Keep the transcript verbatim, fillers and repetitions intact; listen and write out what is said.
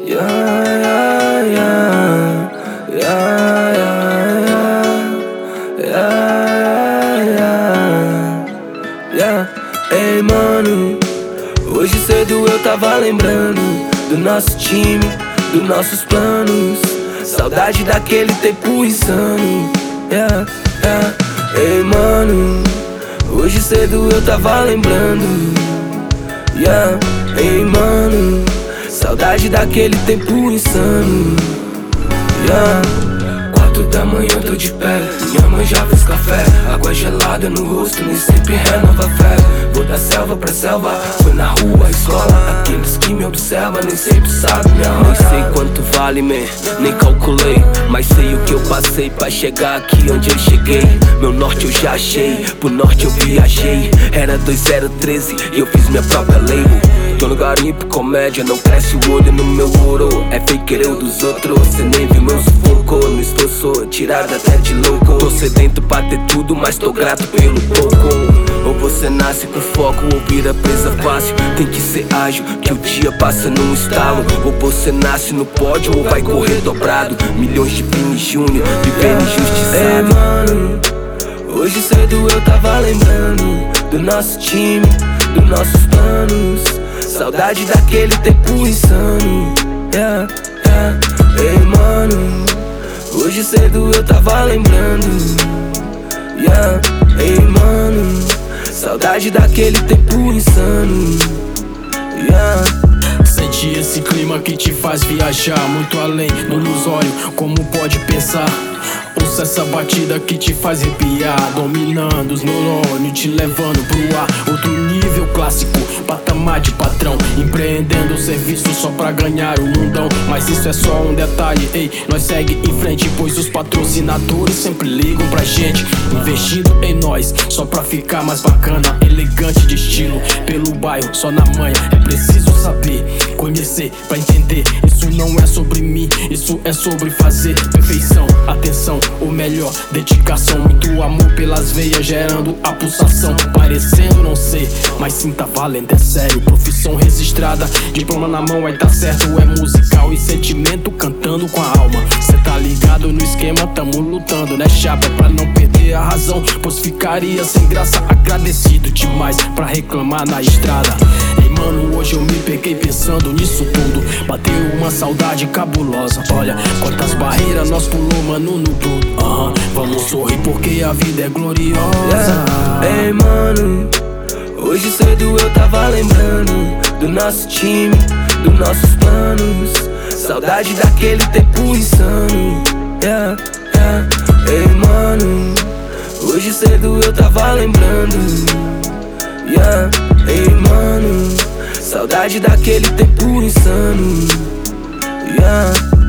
yeah, yeah, yeah, yeah, yeah, yeah, yeah. Ei, mano, hoje cedo eu tava lembrando do nosso time, dos nossos planos. Saudade daquele tempo insano, yeah, yeah. Ei, mano, hoje cedo eu tava lembrando, yeah. Ei, mano, saudade daquele tempo insano, yeah. Quatro da manhã tô de pé, minha mãe já fez café. Água gelada no rosto, nem sempre renova fé. Vou da selva pra selva, foi na rua, escola. Aqueles que me observam nem sempre sabem minha hora. Nem sei quanto vale, man, nem calculei, mas sei o que eu passei pra chegar aqui onde eu cheguei. Meu norte eu já achei, pro norte eu viajei. Era dois zero um três e eu fiz minha própria label. Tô no garimpo, comédia, não cresce o olho no meu ouro. É fake eu dos outros, cê nem viu meu sufoco. No esforço, tirada até de louco. Tô sedento pra ter tudo, mas tô grato pelo pouco. Ou você nasce com foco, ou vira presa fácil. Tem que ser ágil, que o dia passa num estalo. Ou você nasce no pódio, ou vai correr dobrado. Milhões de Vini Júnior, vivendo injustiçado. Ei, mano, hoje cedo eu tava lembrando do nosso time, dos nossos planos. Saudade daquele tempo insano, yeah, yeah. Ei, mano, hoje cedo eu tava lembrando, yeah. Ei, mano, saudade daquele tempo insano, yeah. Sente esse clima que te faz viajar muito além, no ilusório, como pode pensar? Ouça essa batida que te faz arrepiar, dominando os neurônios, te levando pro ar. Outro nível clássico, patamar de patrão, empreendendo serviço só pra ganhar o mundão. Mas isso é só um detalhe, ei, nós segue em frente, pois os patrocinadores sempre ligam pra gente, investindo em nós, só pra ficar mais bacana, elegante de estilo, pelo bairro, só na manha. É preciso saber, conhecer pra entender. Isso não é sobre mim, isso é sobre fazer perfeição, atenção, o melhor, dedicação, muito amor pelas veias, gerando a pulsação. Parecendo não ser, mas sim tá valendo, é sério. Profissão registrada, diploma na mão, aí tá certo. É musical e sentimento cantando com a alma. Cê tá ligado no esquema, tamo lutando, né chapa? É pra não perder a razão, pois ficaria sem graça. Agradecido demais pra reclamar na estrada. Ei, mano, hoje eu me peguei pensando nisso tudo. Bateu uma saudade cabulosa. Olha quantas barreiras nós pulou, mano, no tudo. Uhum. Vamos sorrir porque a vida é gloriosa, yeah. Ei, mano, hoje cedo eu tava lembrando do nosso time, dos nossos planos. Saudade daquele tempo insano, yeah, yeah. Ei, mano, hoje cedo eu tava lembrando, yeah. Ei, mano, saudade daquele tempo insano, yeah.